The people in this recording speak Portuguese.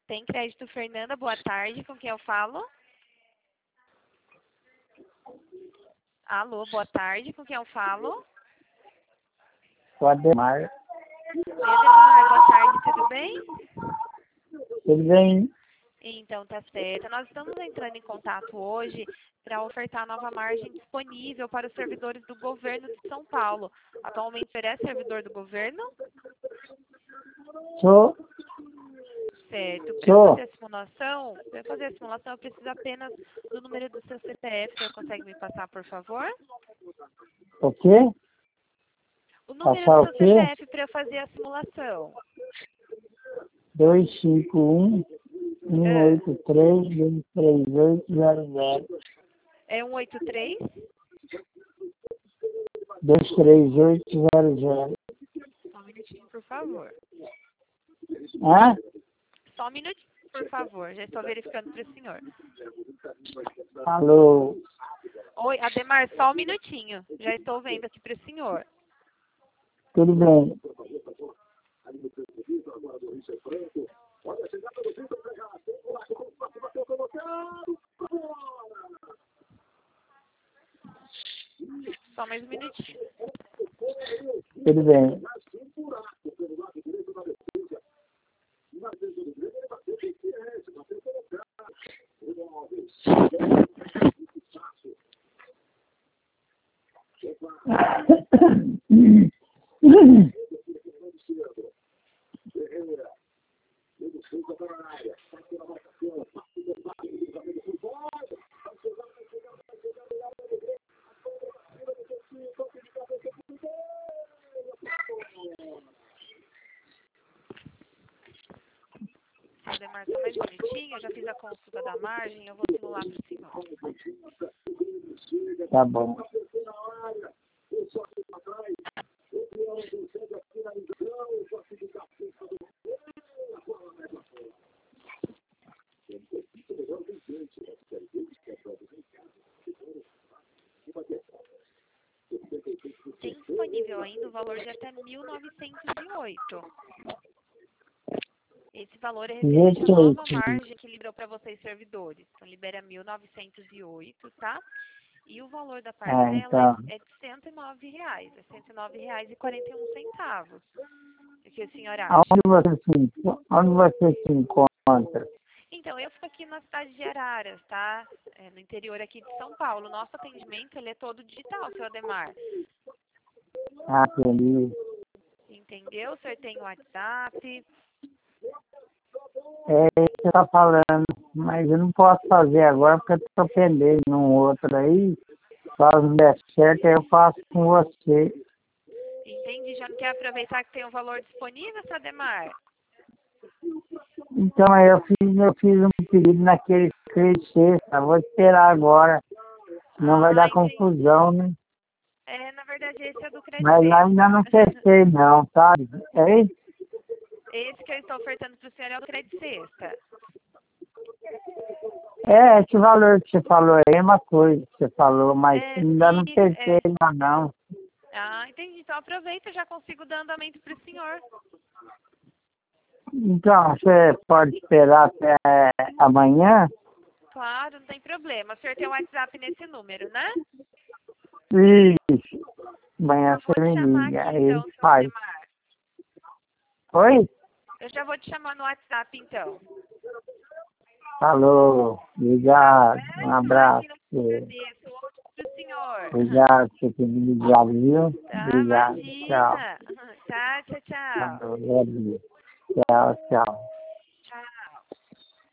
Tem crédito, Fernanda. Boa tarde. Com quem eu falo? Alô, boa tarde. Com quem eu falo? O Ademar. Oi, Ademar. Boa tarde. Tudo bem? Tudo bem? Então, tá certo. Nós estamos entrando em contato hoje para ofertar a nova margem disponível para os servidores do governo de São Paulo. Atualmente, você é servidor do governo? Sou. Certo. Sou. Para eu fazer a simulação, eu preciso apenas do número do seu CPF. O senhor consegue me passar, por favor? O quê? O número Passar do o seu quê? CPF para eu fazer a simulação. 251 183 23800. É 183? 23800. Só um minutinho, por favor. Hã? Só um minutinho, por favor. Já estou verificando para o senhor. Alô? Oi, Ademar, só um minutinho. Já estou vendo aqui para o senhor. Tudo bem. Só mais um minutinho. Tudo bem. Ademar, só mais um minutinho. Eu já fiz a consulta da margem. Eu vou simular para o senhor. Tá bom. Tem disponível ainda o valor de até 1.908. Esse valor é referente à nova margem que liberou para vocês servidores. Então, libera 1.908, tá? E o valor da parcela Então. é de R$109. É R$109,41. O que o senhor acha? Onde você se encontra? Então, eu fico aqui na cidade de Araras, tá? No interior aqui de São Paulo. Nosso atendimento, ele é todo digital, seu Ademar. Ah, entendi. Entendeu? O senhor tem o WhatsApp. É isso que você tá falando, mas eu não posso fazer agora porque eu tô pendendo num outro aí. Só não der certo, aí eu faço com você. Entendi. Já não quer aproveitar que tem um valor disponível, seu Ademar? Então aí eu fiz um pedido naquele sexta, vou esperar agora. Não vai dar Entendi. confusão, né? Na verdade, esse é do Mas lá ainda não fechei não, sabe? É isso? Esse que eu estou ofertando para o senhor é o crédito sexta. É, esse valor que você falou é a mesma coisa que você falou, mas ainda não fechei ainda não. Entendi. Então aproveita, já consigo dar andamento para o senhor. Então, você pode esperar até amanhã? Claro, não tem problema. O senhor tem o WhatsApp nesse número, né? Isso. Amanhã Eu vou você te me chamar liga, aqui aí então, ele seu faz. Ademar. Oi? Eu já vou te chamar no WhatsApp então. Falou. Obrigado. Um abraço. Imagina, eu agradeço. Outro pro senhor. Obrigado por ter me ligado, viu? Tá, Obrigado. Tchau. imagina. Tá, tchau, tchau. Falou. Tchau, tchau.